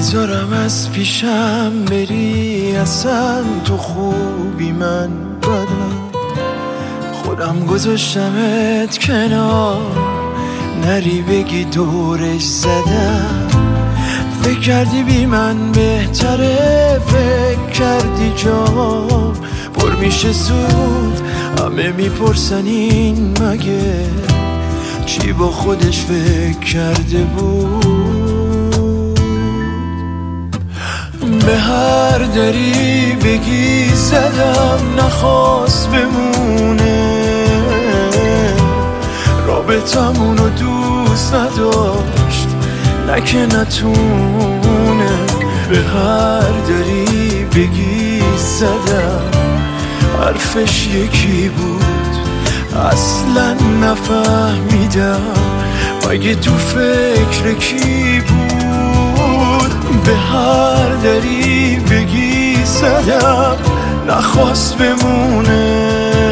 نمیذارم از پیشم بری، اصلا تو خوبی من بدم، خودم گذاشتمت کنار، نری بگی دورش زدم. فکر کردی بی من بهتره، فکر کردی جام پر میشه زود، همه میپرسن این مگه چی با خودش فکر کرده بود. به هر دری بگی زدم، نخواست بمونه، رابطمونو دوست نداشت نه که نتونه. به هر دری بگی زدم، حرفش یکی بود، اصلا نفهمیدم مگه تو فکر کی بود. به هر دری بگی زدم، نخواست بمونه،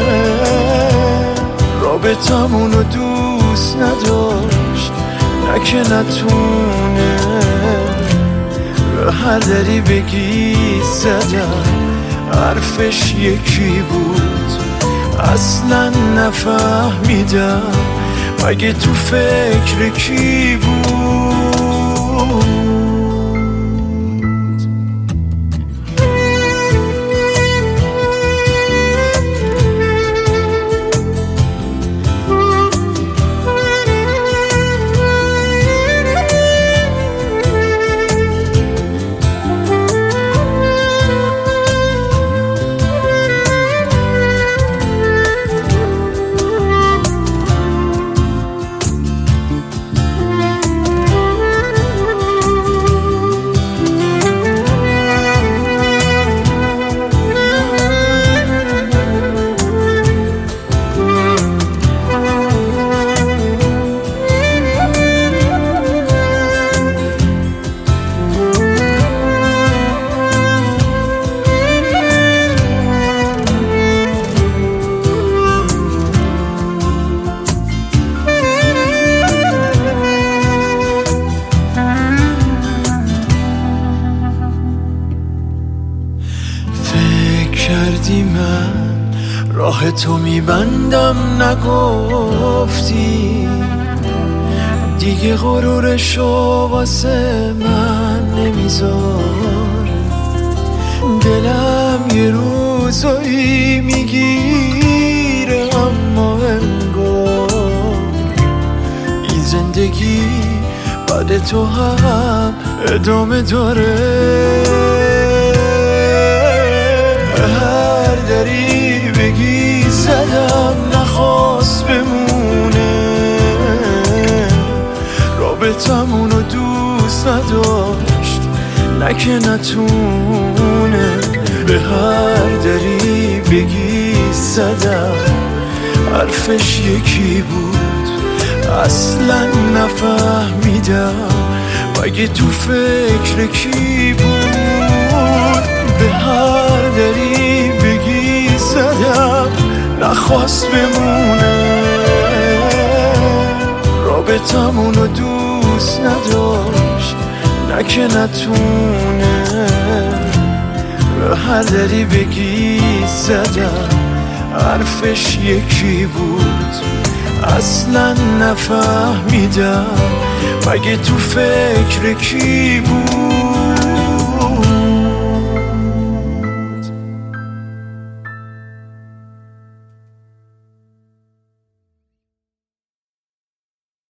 رابطمونو دوست نداشت نه که نتونه. به هر دری بگی زدم، حرفش یکی بود، اصلا نفهمیدم مگه تو فکر کی بود. کردی من راه تو میبندم، نگفتی دیگه غرورشو واسه من نمیذار. دلم یه روزایی میگیره اما انگار این زندگی بعد تو هم ادامه داره. هر دری بگی زدم، نخواست بمونه، رابطمونو دوست نداشت نه که نتونه. به هر دری بگی زدم، حرفش یکی بود، اصلا نفهمیدم مگه تو فکر کی بود. به هر دری بگی زدم، نخواست بمونه، رابطمونو دوست نداشت نه که نتونه. به هر دری بگی زدم، حرفش یکی بود، اصلا نفهمیدم مگه تو فکر کی بود.